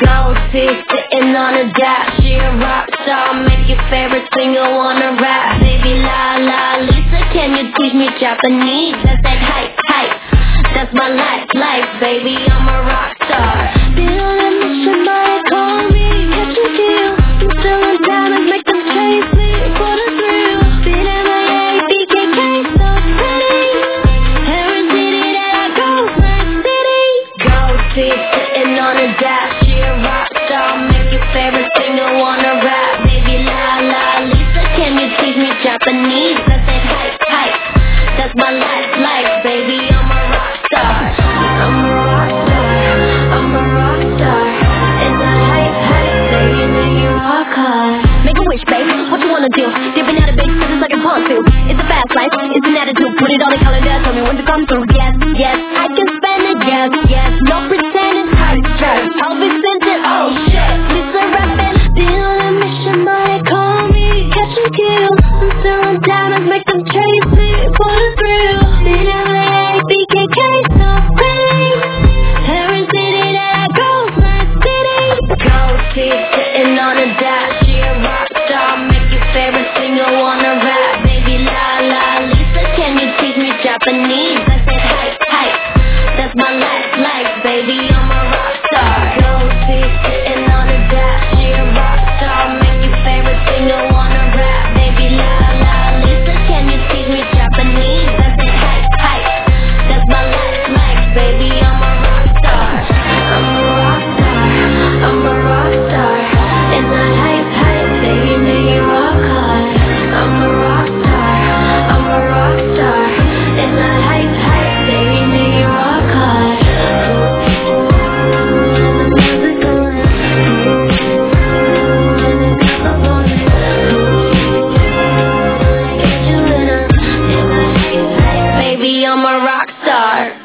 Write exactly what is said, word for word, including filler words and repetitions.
Gold teeth sitting on a dash. She a rock star, make your favorite singer wanna rap. Baby la la, Lisa, can you teach me Japanese? That's that hype, hype. That's my life, life, baby, I'm a rock star. Been on a mission, might call me, catch a deal. I'm still on diamonds, make them chase me for the thrill. Been M I A, B K K, so pretty. Every city that I go, my city. Gold teeth sitting on a dash. She a rock star, make your favorite singer wanna rap. Baby la la, Lisa, can you teach me Japanese? That's that hype, hype. That's my life, life, baby, I'm a rock star. I'm a rock star, I'm a rock star. And the hype, hype, baby, make you rock hard. Make a wish, babe, what you wanna do? Dipping out of big scissors like a pawn too. It's a fast life, it's an attitude. Put it on the calendar, tell me when to come through. Yes, yes, I can spend it, yes, yes. No pretending, hype, stress. I'll be sent it, oh shit. Lisa rapping, Been on a mission, might call me, catch a kill. I'm still on diamonds, make them chase me for the thrill. Been M I A, B K K, so pretty. Every city that I go, my city. Gold teeth sitting on a dash. She a rock star, make your favorite singer wanna rap. Baby la la, Lisa, can you teach me Japanese? That's that hype, hype. That's my life, life, baby, I'm a rock star. Gold teeth sitting on a dash. She a rock star, make your favorite singer wanna rap. Baby la la, Lisa, can you teach me Japanese? That's that hype, hype. That's my life, life, baby, I'm a rock star. I'm a rock star, I'm a rock star. And the hype, hype, baby, make you rock hard. I'm a rock star, I'm a rock star. And the hype, hype, baby, make you rock hard. Baby, I'm a rock star.